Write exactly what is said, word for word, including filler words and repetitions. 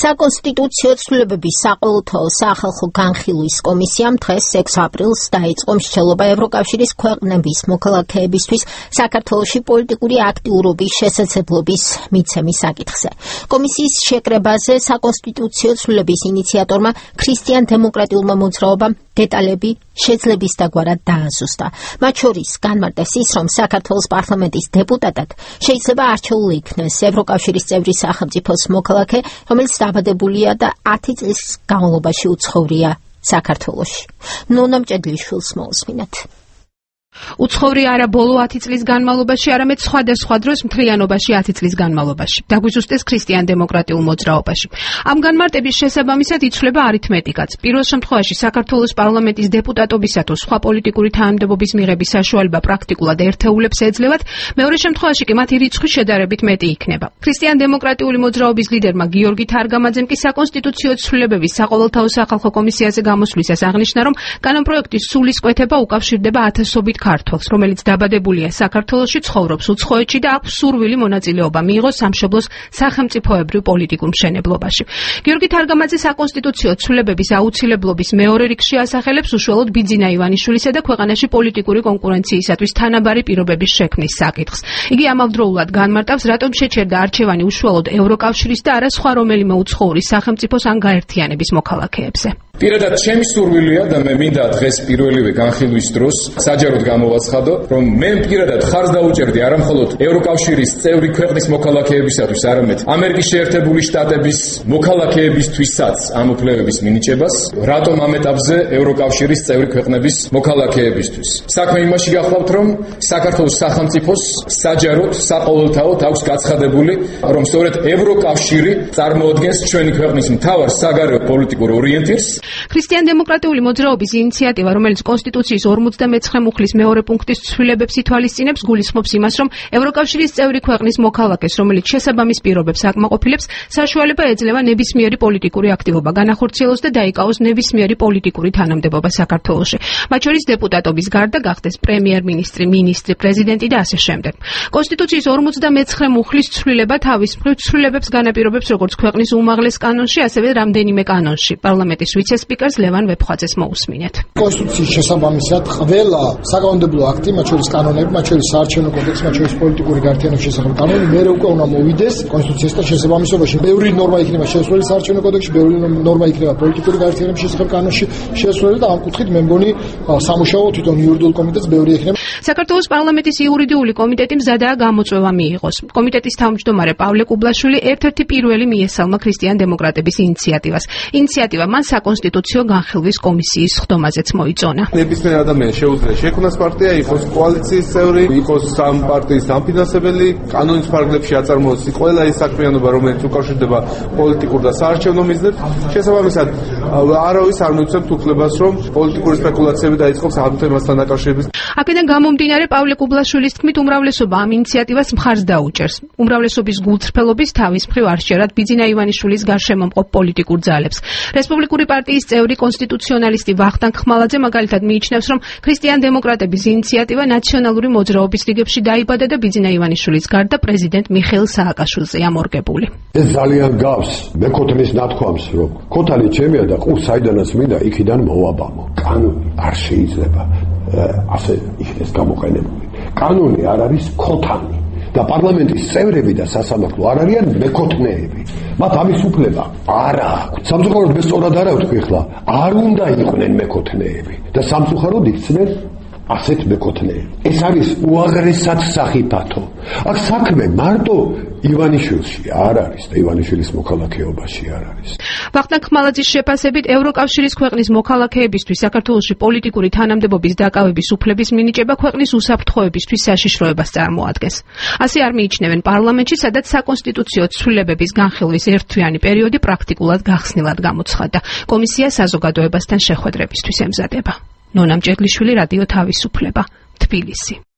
საკონსტიტუციო ცვლილებების საყოველთაო სახალხო განხილვის კომისიამ დღეს ექვსი აპრილს დაიწყო მსჯელობა ევროკავშირის ქვეყნების მოქალაქეებისთვის საქართველოში პოლიტიკური აქტიურობის შესაძლებლობის მიცემის საკითხზე. კომისიის შეკრებაზე საკონსტიტუციო ცვლილების ინიციატორმა ქრისტიან-დემოკრატიულმა მოძრაობამ დეტალები შეძლების დაგვარად დააზუსტა. მათ შორის განმარტეს ის, რომ საქართველოს პარლამენტის დეპუტატად შეიძლება არჩეული იქნეს ევროკავშირის წევრი სახელმწიფოს მოქალაქე, რომელიც დაბადებულია და ათი წლის განმავლობაში უცხოვრია საქართველოში. ნონა მჭედლიშვილს მოусმინეთ. უცხოვრია არა ბოლო ათი წლის განმავლობაში, არამედ სხვადასხვა დროს მთლიანობაში ათი წლის განმავლობაში. დაგვიზუსტეს ქრისტიან-დემოკრატიულ მოძრაობაში. ამ განმარტების შესაბამისად იცვლება არითმეტიკაც. პირველ შემთხვევაში საქართველოს პარლამენტის დეპუტატობისა თუ სხვა პოლიტიკური თანამდებობის მიღების საშუალება პრაქტიკულად ერთეულებს ეძლევათ, მეორე შემთხვევაში კი მათი რიცხვი შედარებით მეტი იქნება. ქრისტიან-დემოკრატიული მოძრაობის ლიდერმა გიორგი თარგამაძემ კი საკონსტიტუციო ცვლილებების საყოველთაო სახალხო კომისიაზე გამოსვლისას აღნიშნა, რომ კანონპროექტის სულისკვეთება უკავშირდება ათასობით ქართველს, რომელიც დაბადებულია საქართველოში, ცხოვრობს უცხოეთში და აქვს სურვილი მონაწილეობა მიიღოს სამშობლოს სახელმწიფოებრივ პოლიტიკურ მშენებლობაში. გიორგი თარგამაძე საკონსტიტუციო ცვლილებების აუცილებლობის მეორე რიგში ასახელებს უშუალოდ ბიძინა ივანიშვილისა და ქვეყანაში პოლიტიკური კონკურენციისათვის თანაბარი პირობების შექმნის საკითხს. იგი ამავდროულად განმარტავს, რატომ შეჩერდა არჩევანი უშუალოდ ევროკავშირის და არა სხვა რომელიმე უცხოური სახელმწიფოს ან გაერთიანების მოქალაქეებზე. პირადად ჩემი სურვილია და მე მინდა დღეს პირველივე განხილვის დროს საჯაროდ გამოვაცხადო, რომ მე პირადად ხარს დაუჭერდი არა მხოლოდ ევროკავშირის წევრი ქვეყნის მოქალაქეებისათვის, არამედ ამერიკის შეერთებული შტატების მოქალაქეებისთვისაც ამ უფლებების მინიჭებას, რატომ ამ ეტაპზე ევროკავშირის წევრი ქვეყნების მოქალაქეებისთვის. საქმე იმაში გახლავთ, რომ საქართველოს სახელმწიფოს საჯაროდ საყოველთაოდ აქვს გაცხადებული, რომ სწორედ ევროკავშირი წარმოადგენს ჩვენი ქვეყნის მთავარ საგარეო პოლიტიკურ ორიენტირს. ქრისტიან-დემოკრატიული მოძრაობის ინიციატივა, რომელიც კონსტიტუციის ორმოცდამეცხრე მუხლის მეორე პუნქტის ცვლილებებს ითვალისწინებს, გულისხმობს იმას, რომ ევროკავშირის წევრი ქვეყნის მოქალაქეს, რომელიც შესაბამის პირობებს აკმაყოფილებს, საშუალება ეძლევა ნებისმიერი პოლიტიკური აქტივობა განახორციელოს და დაიკავოს ნებისმიერი პოლიტიკური თანამდებობა საქართველოში. მათ შორის დეპუტატობის გარდა გახდეს პრემიერ-მინისტრი, მინისტრი, პრეზიდენტი და ასე შემდეგ. კონსტიტუციის ორმოცდამეცხრე მუხლის ცვლილება თავის მხრივ ცვლილებებს განაპირობებს როგორც ქვეყნის უმაღლეს კანონში, ასევე რამდენიმე კანონში. პარლამენტის ვიცე-სპიკერს ლევან ვეფხვაძეს მოусმინეთ. კონსტიტუციის შესაბამისად ყველა საკანონმდებლო აქტი, მათ შორის კანონები, მათ შორის საარჩევნო კოდექსი, მათ შორის პოლიტიკური გაერთიანების შესახებ კანონი, მერე უკვე უნდა მოვიდეს კონსტიტუციასთან შესაბამისობაში. ბევრი ნორმა იქნება შესრულებული საარჩევნო კოდექსში, ბევრი ნორმა იქნება პოლიტიკური გაერთიანების შესახებ კანონში შესრულებული და ამ კუთხით მე მგონი სამუშაო თვითონ იურიდიულ კომიტეტს ბევრი ექნება. საქართველოს პარლამენტის იურიდიული კომიტეტი მზადაა გამოწვევა მიიღოს. კომიტეტის თავმჯდომარე პავლე კუბლაშვილი ერთ-ერთი პირველი მიესალმა ქრისტიან-დემოკრატების ინიციატივას. ინიციატივა მან საკონსტიტუციო განხილვის კომისიის ხდომაზეც მოიწონა. ნებისმიერ ადამიანს შეუძლია შექმნას პარტია, იყოს კოალიციის წევრი, იყოს სამ პარტიის დამფინანსებელი, კანონის ფარგლებში აწარმოოს ყველა ის საქმიანობა, რომელიც უკავშირდება პოლიტიკურ და საარჩევნო მიზნებს. შესაბამისად, არავის არ მიცემთ უფლებას, რომ პოლიტიკური სპეკულაციები დაიწყოს ამ თემასთან დაკავშირებით. აქედან გამომდინარე, პავლე კუბლაშვილის თქმით, უმრავლესობა ამ ინიციატივას მხარს დაუჭერს. უმრავლესობის გულწრფელობის თავის მხრივ არ შეერათ ბიძინა ივანიშვილის გარშემო მყოფ პოლიტიკურ ძალებს. რესპუბლიკური პარტიის წევრი კონსტიტუციონალისტი ვახტანგ ხმალაძე მაგალითად მიიჩნევს, რომ ქრისტიან-დემოკრატების ინიციატივა ნაციონალური მოძრაობის რიგებში დაიბადა და ბიძინა ივანიშვილის გარდა პრეზიდენტ მიხეილ სააკაშვილზეა მორგებული. ეს ძალიან გავს მეკოთნის ნათქვამს, რომ ქოთანი ჩემია და ყურს საიდანაც მინდა იქიდან მოვაბამო. კანონი არ შეიძლება ასე იქნეს გამოყენებული. კანონი არ არის ქოთანი და პარლამენტის წევრები და სასამართლო არ არიან მეკოთნეები. მათ ამის უფლება არ აქვთ. სამწუხაროდ მე სწორად არა ვთქვი ხლა, არ უნდა იყვნენ მეკოთნეები და სამწუხაროდ იქცნენ ასეთ მეკოთნეები. ეს არის უაღრესად სახიფათო. აქ საქმე მარტო ივანიშვილში არ არის და ივანიშვილის მოქალაქეობაში არ არის. ვახტანგ ხმალაძის შეფასებით, ევროკავშირის ქვეყნის მოქალაქეებისთვის საქართველოში პოლიტიკური თანამდებობის დაკავების უფლების მინიჭება ქვეყნის უსაფრთხოებისთვის საშიშროებას წარმოადგენს. ასე არ მიიჩნევენ პარლამენტში, სადაც საკონსტიტუციო ცვლილებების განხილვის ერთთვიანი პერიოდი პრაქტიკულად გახსნილად გამოცხადდა. კომისია საზოგადოებასთან შეხვედრებისთვის ემზადება. ნონა მჭედლიშვილი, რადიო თავისუფლება, თბილისი.